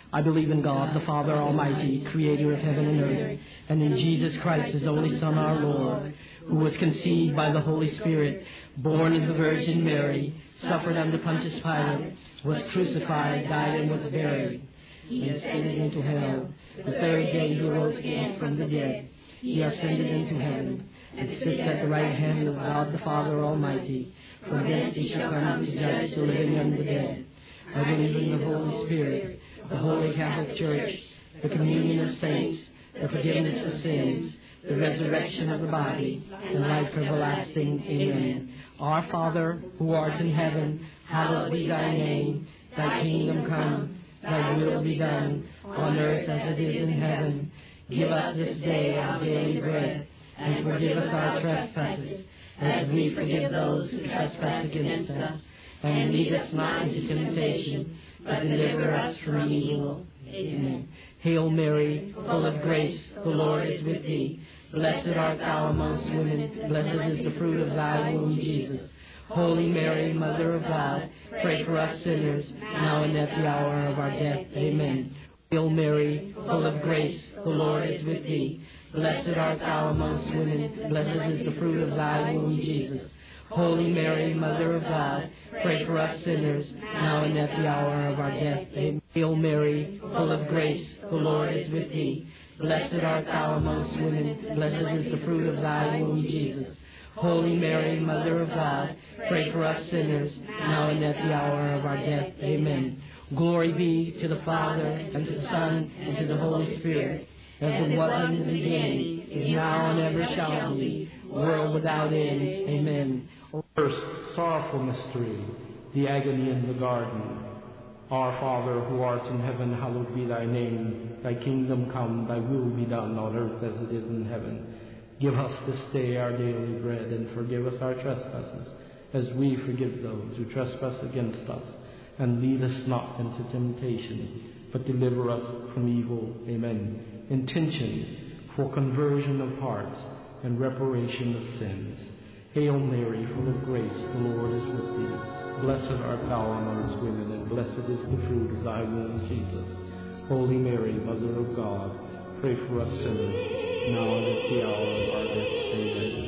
I believe in God, the Father Almighty, creator of heaven and earth, and in Jesus Christ, his only Son, our Lord, who was conceived by the Holy Spirit, born of the Virgin Mary, suffered under Pontius Pilate, was crucified, died, and was buried. He ascended into hell. The third day he rose again from the dead. He ascended into heaven, and sits at the right hand of God the Father Almighty. From thence he shall come to judge the living and the dead. I believe in the Holy Spirit, the Holy Catholic Church, the communion of saints, the forgiveness of sins, the resurrection of the body, and life everlasting. Amen. Our Father, who art in heaven, hallowed be thy name. Thy kingdom come, thy will be done, on earth as it is in heaven. Give us this day our daily bread, and forgive us our trespasses, as we forgive those who trespass against us. And lead us not into temptation, but deliver us from evil. Amen. Hail Mary, full of grace, the Lord is with thee. Blessed art thou amongst women, blessed is the fruit of thy womb, Jesus. Holy Mary, Mother of God, pray for us sinners, now and at the hour of our death. Amen. Hail Mary, full of grace, the Lord is with thee. Blessed art thou amongst women, blessed is the fruit of thy womb, Jesus. Holy Mary, Mother of God, pray for us sinners, now and at the hour of our death. Amen. Hail Mary, full of grace, the Lord is with thee. Blessed art thou amongst women, blessed is the fruit of thy womb, Jesus. Holy Mary, Mother of God, pray for us sinners, now and at the hour of our death. Amen. Glory be to the Father, and to the Son, and to the Holy Spirit, as it was in the beginning, is now, and ever shall be, world without end. Amen. First sorrowful mystery, the agony in the garden. Our Father, who art in heaven, hallowed be thy name. Thy kingdom come, thy will be done on earth as it is in heaven. Give us this day our daily bread, and forgive us our trespasses, as we forgive those who trespass against us. And lead us not into temptation, but deliver us from evil. Amen. Intention for conversion of hearts and reparation of sins. Hail Mary, full of grace, the Lord is with thee. Blessed art thou amongst women, and blessed is the fruit of thy womb, Jesus. Holy Mary, Mother of God, pray for us sinners, now and at the hour of our death. Amen.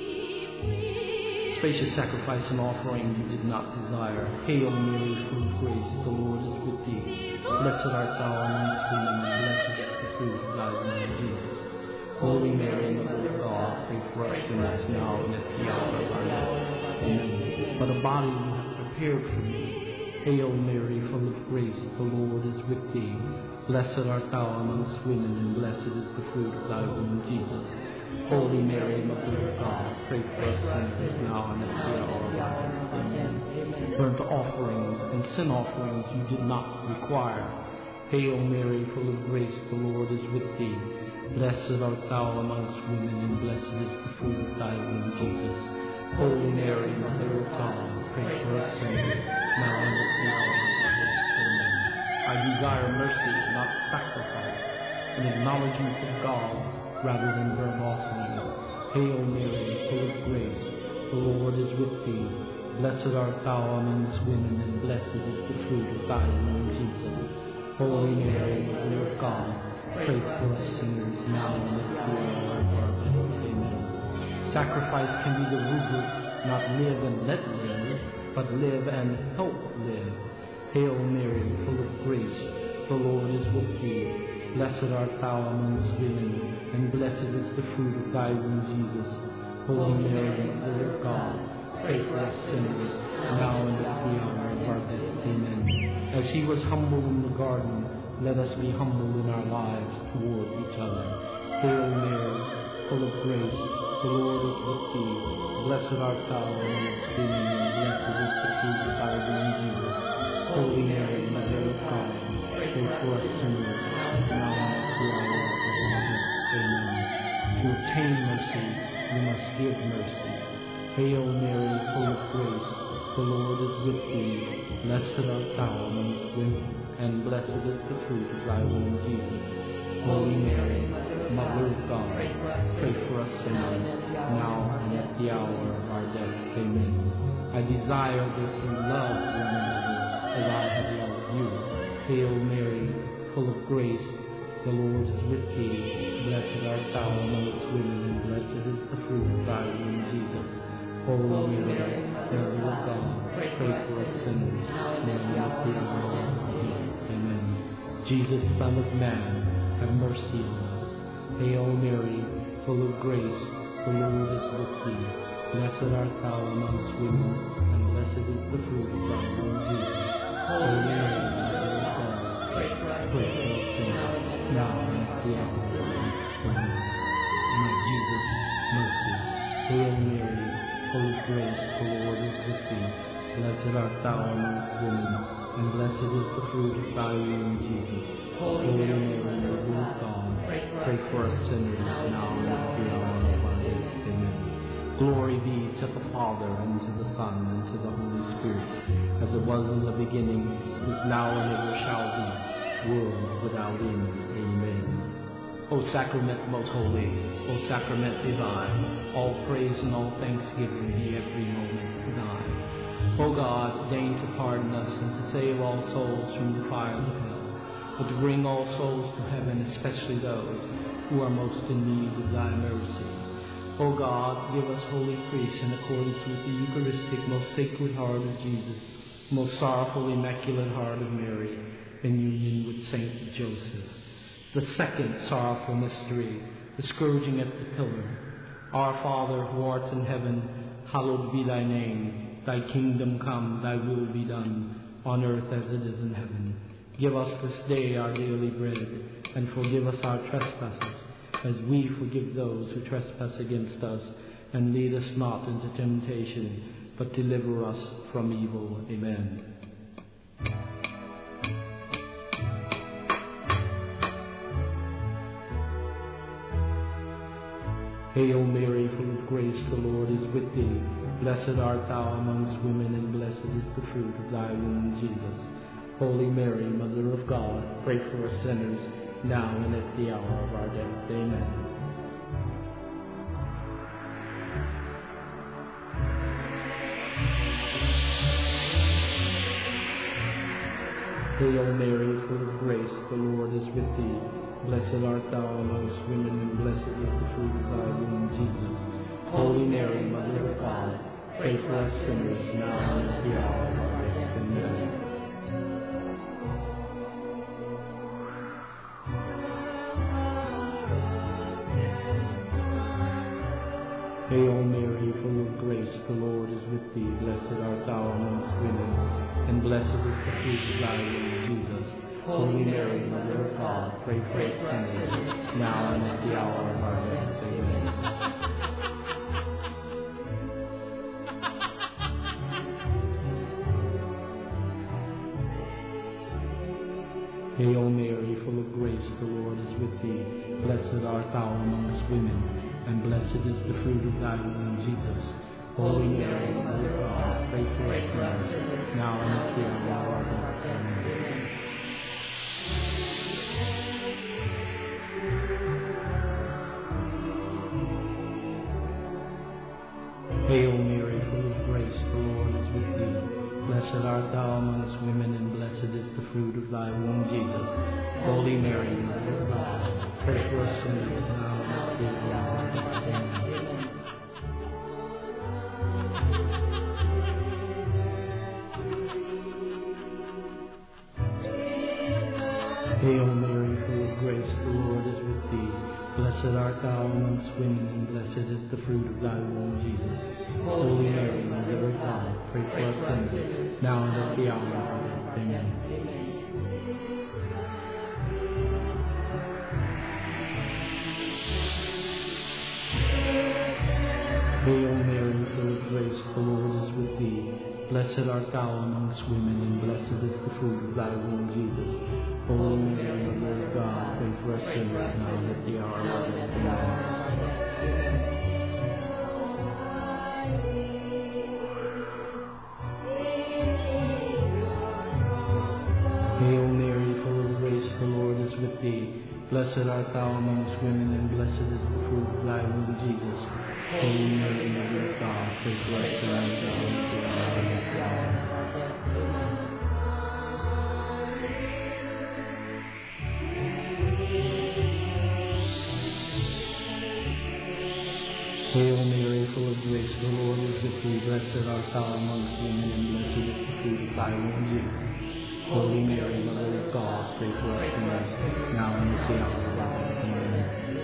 Spacious sacrifice and offering you did not desire. Hail Mary, full of grace, the Lord is with thee. Blessed art thou amongst women, and blessed is the fruit of thy womb, Jesus. Holy Mary, Mother of God, pray for us sinners, now and at the hour of our death. Amen. But a body you have prepared for me. Hail Mary, full of grace, the Lord is with thee. Blessed art thou amongst women, and blessed is the fruit of thy womb, Jesus. Holy Mary, Mother of God, pray for us sinners, now and at the hour of our death. Amen. Burnt offerings and sin offerings you did not require. Hail Mary, full of grace, the Lord is with thee. Blessed art thou amongst women, and blessed is the fruit of thy womb, Jesus. Holy Mary, Mother of God, pray for us sinners, now and at the hour of our death. Amen. I desire mercy, not sacrifice, an acknowledgement of God rather than burnt offerings. Hail Mary, full of grace, the Lord is with thee. Blessed art thou amongst women, and blessed is the fruit of thy womb, Jesus. Holy Mary, Mother of God, pray for us sinners, now and at the hour of our death. Amen. Sacrifice can be the rubric, not live and let live, but live and help live. Hail Mary, full of grace, the Lord is with thee. Blessed art thou amongst women, and blessed is the fruit of thy womb, Jesus. Holy Mary, Mother of God, pray for us sinners, now and at the hour of our death. Amen. As he was humble in the garden, let us be humble in our lives toward each other. Hail Mary, full of grace, the Lord is with thee. Blessed art thou amongst women, and blessed is the fruit of thy womb, Jesus. Holy Mary, Mother of God, pray for us sinners, now and at the hour of our death. Amen. To obtain mercy, we must give mercy. Hail Mary, full of grace, the Lord is with thee. Blessed art thou amongst women, and blessed is the fruit of thy womb, Jesus. Holy Mary, Mother of God, pray for us sinners, now and at the hour of our death. Amen. I desire that you love one another as I have loved you. Hail Mary, full of grace, the Lord is with thee. Blessed art thou amongst women, and blessed is the fruit of thy womb, Jesus. Holy Mary, Mother of God, pray for us sinners, now and at the hour of our death. Amen. Jesus, Son of Man, have mercy on us. Hail Mary, full of grace, the Lord is with thee. Blessed art thou amongst women, and blessed is the fruit of thy womb, Jesus. Holy Mary, Mother of God, pray for us sinners, now and at the hour of our death. Amen. My Jesus, mercy. Hail Mary, full of grace, the Lord is with thee. Blessed art thou amongst women, and blessed is the fruit of thy womb, Jesus. Holy Mary, Mother of God, pray for us sinners, now and at the hour of our death. Amen. Glory be to the Father, and to the Son, and to the Holy Spirit, as it was in the beginning, is now, and ever shall be, world without end. Amen. O sacrament most holy, O sacrament divine, all praise and all thanksgiving be every moment thine. O God, deign to pardon us and to save all souls from the fire of hell, but to bring all souls to heaven, especially those who are most in need of thy mercy. O God, give us holy priests in accordance with the Eucharistic most sacred heart of Jesus, most sorrowful immaculate heart of Mary, in union with Saint Joseph. The second sorrowful mystery, the scourging at the pillar. Our Father, who art in heaven, hallowed be thy name. Thy kingdom come, thy will be done, on earth as it is in heaven. Give us this day our daily bread, and forgive us our trespasses, as we forgive those who trespass against us. And lead us not into temptation, but deliver us from evil. Amen. Hail Mary, full of grace, the Lord is with thee. Blessed art thou amongst women, and blessed is the fruit of thy womb, Jesus. Holy Mary, Mother of God, pray for us sinners, now and at the hour of our death. Amen. Hail Mary, full of grace, the Lord is with thee. Blessed art thou amongst women, and blessed is the fruit of thy womb, Jesus. Holy Mary, Mother of God, pray for us sinners, now and at the hour of our death. Amen. Hail Mary, full of grace, the Lord is with thee. Blessed art thou amongst women, and blessed is the fruit of thy womb, Jesus. Holy Mary, Mother of God, pray for us sinners, now and at the hour of our death. Amen. Hail Mary, full of grace, the Lord is with thee. Blessed art thou amongst women, and blessed is the fruit of thy womb, Jesus. Holy Mary, Mother of God, pray for us sinners, now and at the hour of our death. Amen. Hail Mary, full of grace, the Lord is with thee. Blessed art thou amongst women, and blessed is the fruit of thy womb, Jesus. Holy Mary, Mother of God, pray for us sinners, now and at the hour of our death. Amen. Hail Mary, full of grace, the Lord is with thee. Blessed art thou amongst women, and blessed is the fruit of thy womb, Jesus. Holy Mary, Mother of God, pray for us sinners, now and at the hour of our death. Amen. Hail Mary, full of grace, the Lord is with thee. Blessed art thou amongst women, and blessed is the fruit of thy womb, Jesus. Holy Mary, Mother of God, pray for us sinners, now and at the hour of our death. Amen. Hail Mary, full of grace, the Lord is with thee. Blessed art thou amongst women, and blessed is the fruit of thy womb, Jesus. Holy Mary, Mother of God, pray for us sinners, now and at the hour of our death. Amen. Hail Mary, full of grace, the Lord is with thee. Blessed art thou amongst women, and blessed is the fruit of thy womb, Jesus. Holy Mary, Mother of God, pray for us sinners, now and at the hour of our death. Amen.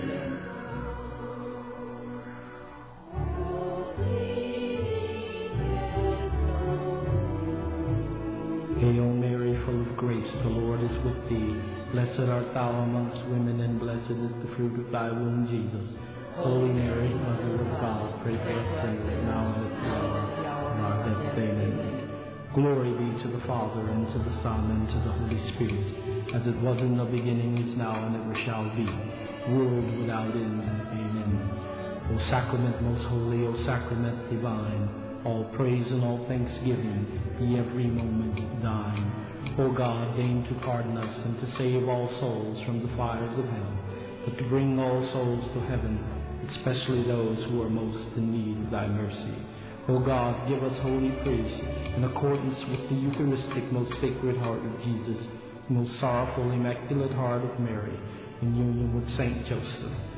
Hail Mary, full of grace, the Lord is with thee. Blessed art thou amongst women, and blessed is the fruit of thy womb, Jesus. Holy Mary, Mother of God, pray for us sinners, now and at the hour of our death. Amen. Glory be to the Father, and to the Son, and to the Holy Spirit, as it was in the beginning, is now, and ever shall be, world without end. Amen. O sacrament most holy, O sacrament divine, all praise and all thanksgiving be every moment thine. O God, deign to pardon us, and to save all souls from the fires of hell, but to bring all souls to heaven, especially those who are most in need of thy mercy. O God, give us holy priest, in accordance with the Eucharistic most sacred heart of Jesus, the most sorrowful, immaculate heart of Mary, in union with Saint Joseph,